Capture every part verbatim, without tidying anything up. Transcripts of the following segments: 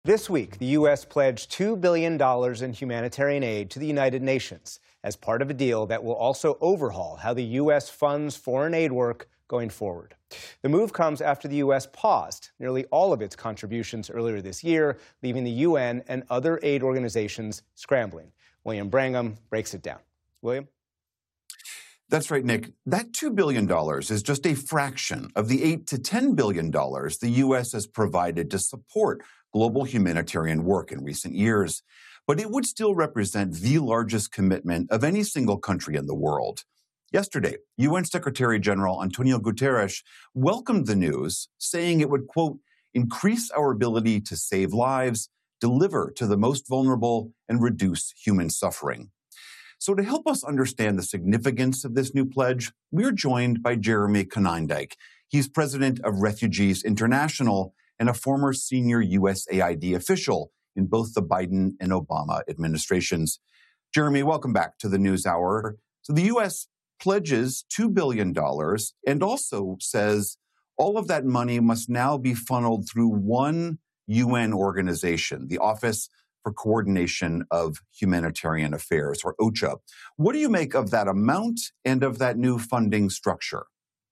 This week, the U S pledged two billion dollars in humanitarian aid to the United Nations as part of a deal that will also overhaul how the U S funds foreign aid work going forward. The move comes after the U S paused nearly all of its contributions earlier this year, leaving the U N and other aid organizations scrambling. William Brangham breaks it down. William? That's right, Nick. That two billion dollars is just a fraction of the eight to ten billion dollars the U S has provided to support global humanitarian work in recent years. But it would still represent the largest commitment of any single country in the world. Yesterday, U N Secretary General Antonio Guterres welcomed the news, saying it would, quote, increase our ability to save lives, deliver to the most vulnerable, and reduce human suffering. So to help us understand the significance of this new pledge, we're joined by Jeremy Konyndyk. He's president of Refugees International and a former senior U S A I D official in both the Biden and Obama administrations. Jeremy, welcome back to the NewsHour. So the U S pledges two billion dollars and also says all of that money must now be funneled through one U N organization, the Office for Coordination of Humanitarian Affairs, or OCHA. What do you make of that amount and of that new funding structure?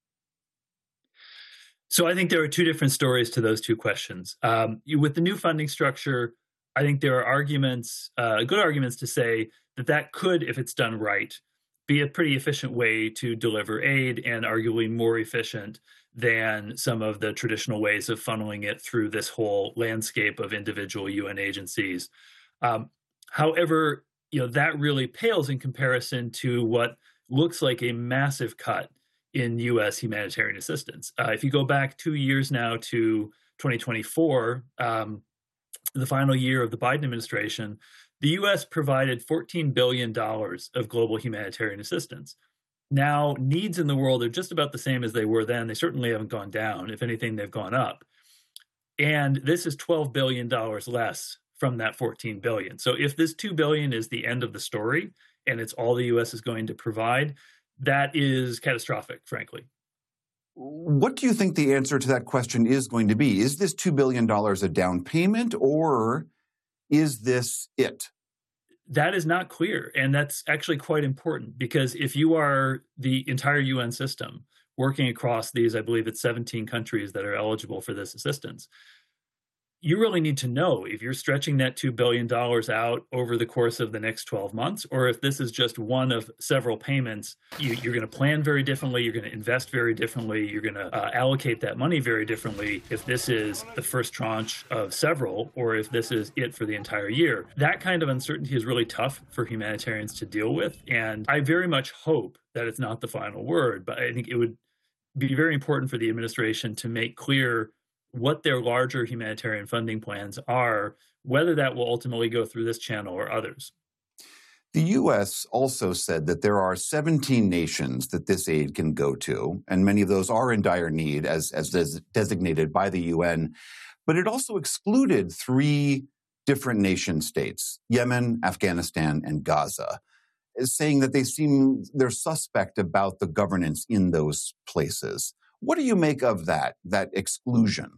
So I think there are two different stories to those two questions. Um, you, with the new funding structure, I think there are arguments, uh, good arguments to say that that could, if it's done right, be a pretty efficient way to deliver aid and arguably more efficient than some of the traditional ways of funneling it through this whole landscape of individual U N agencies. Um, however, you know, that really pales in comparison to what looks like a massive cut in U S humanitarian assistance. Uh, if you go back two years now to twenty twenty-four, um, the final year of the Biden administration, the U S provided fourteen billion dollars of global humanitarian assistance. Now, needs in the world are just about the same as they were then. They certainly haven't gone down. If anything, they've gone up. And this is twelve billion dollars less from that fourteen billion dollars. So if this two billion dollars is the end of the story and it's all the U S is going to provide, that is catastrophic, frankly. What do you think the answer to that question is going to be? Is this two billion dollars a down payment, or is this it? That is not clear. And that's actually quite important, because if you are the entire U N system working across these, I believe it's seventeen countries that are eligible for this assistance, you really need to know if you're stretching that two billion dollars out over the course of the next twelve months, or if this is just one of several payments. You, you're going to plan very differently. You're going to invest very differently. You're going to uh, allocate that money very differently if this is the first tranche of several, or if this is it for the entire year. That kind of uncertainty is really tough for humanitarians to deal with. And I very much hope that it's not the final word, but I think it would be very important for the administration to make clear what their larger humanitarian funding plans are, whether that will ultimately go through this channel or others. The U S also said that there are seventeen nations that this aid can go to, and many of those are in dire need as, as des- designated by the U N. But it also excluded three different nation states, Yemen, Afghanistan, and Gaza, saying that they seem, they're suspect about the governance in those places. What do you make of that, that exclusion?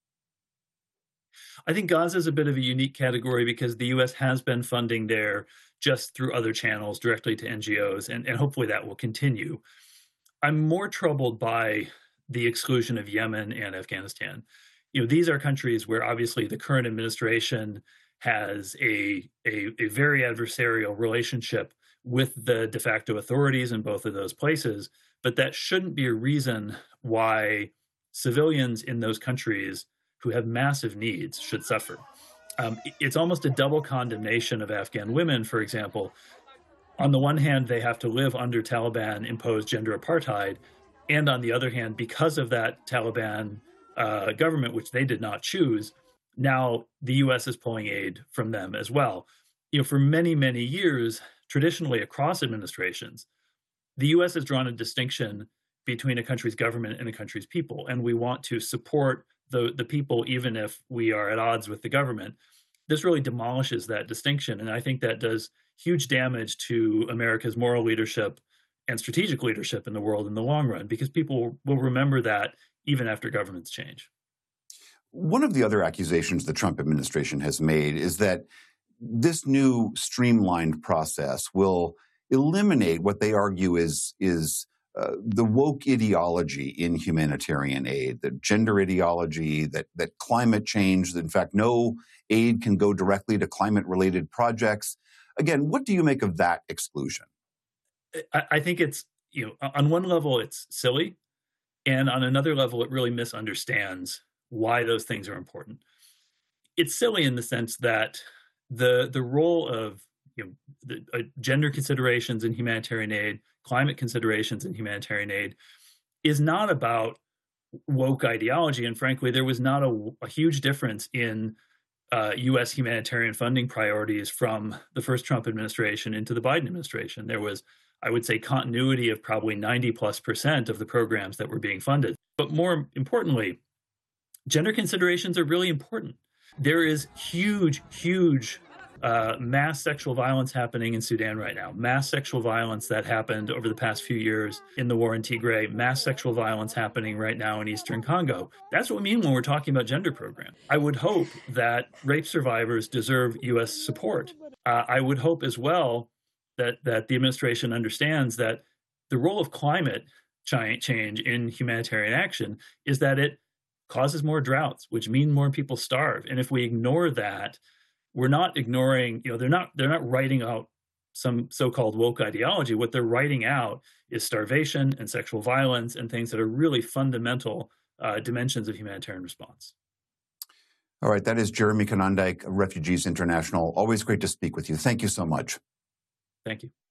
I think Gaza is a bit of a unique category because the U S has been funding there just through other channels directly to N G Os, and, and hopefully that will continue. I'm more troubled by the exclusion of Yemen and Afghanistan. You know, these are countries where obviously the current administration has a, a, a very adversarial relationship with the de facto authorities in both of those places, but that shouldn't be a reason why civilians in those countries who have massive needs should suffer. Um, it's almost a double condemnation of Afghan women, for example. On the one hand, they have to live under Taliban-imposed gender apartheid, and on the other hand, because of that Taliban uh, government, which they did not choose, now the U S is pulling aid from them as well. You know, for many, many years, traditionally across administrations, the U S has drawn a distinction between a country's government and a country's people, and we want to support the, the people even if we are at odds with the government. This really demolishes that distinction, and I think that does huge damage to America's moral leadership and strategic leadership in the world in the long run, because people will remember that even after governments change. One of the other accusations the Trump administration has made is that this new streamlined process will eliminate what they argue is, is uh, the woke ideology in humanitarian aid, the gender ideology, that, that climate change, that in fact no aid can go directly to climate-related projects. Again, what do you make of that exclusion? I, I think it's, you know, on one level it's silly, and on another level it really misunderstands why those things are important. It's silly in the sense that the the role of you know, the, uh, gender considerations in humanitarian aid, climate considerations in humanitarian aid, is not about woke ideology. And frankly, there was not a, a huge difference in uh, U S humanitarian funding priorities from the first Trump administration into the Biden administration. There was, I would say, continuity of probably ninety plus percent of the programs that were being funded. But more importantly, gender considerations are really important. There is huge, huge uh, mass sexual violence happening in Sudan right now. Mass sexual violence that happened over the past few years in the war in Tigray. Mass sexual violence happening right now in Eastern Congo. That's what we mean when we're talking about gender programs. I would hope that rape survivors deserve U S support. Uh, I would hope as well that, that the administration understands that the role of climate change in humanitarian action is that it causes more droughts, which mean more people starve. And if we ignore that, we're not ignoring, you know, they're not they're not writing out some so-called woke ideology. What they're writing out is starvation and sexual violence and things that are really fundamental uh, dimensions of humanitarian response. All right, that is Jeremy Konyndyk, Refugees International. Always great to speak with you. Thank you so much. Thank you.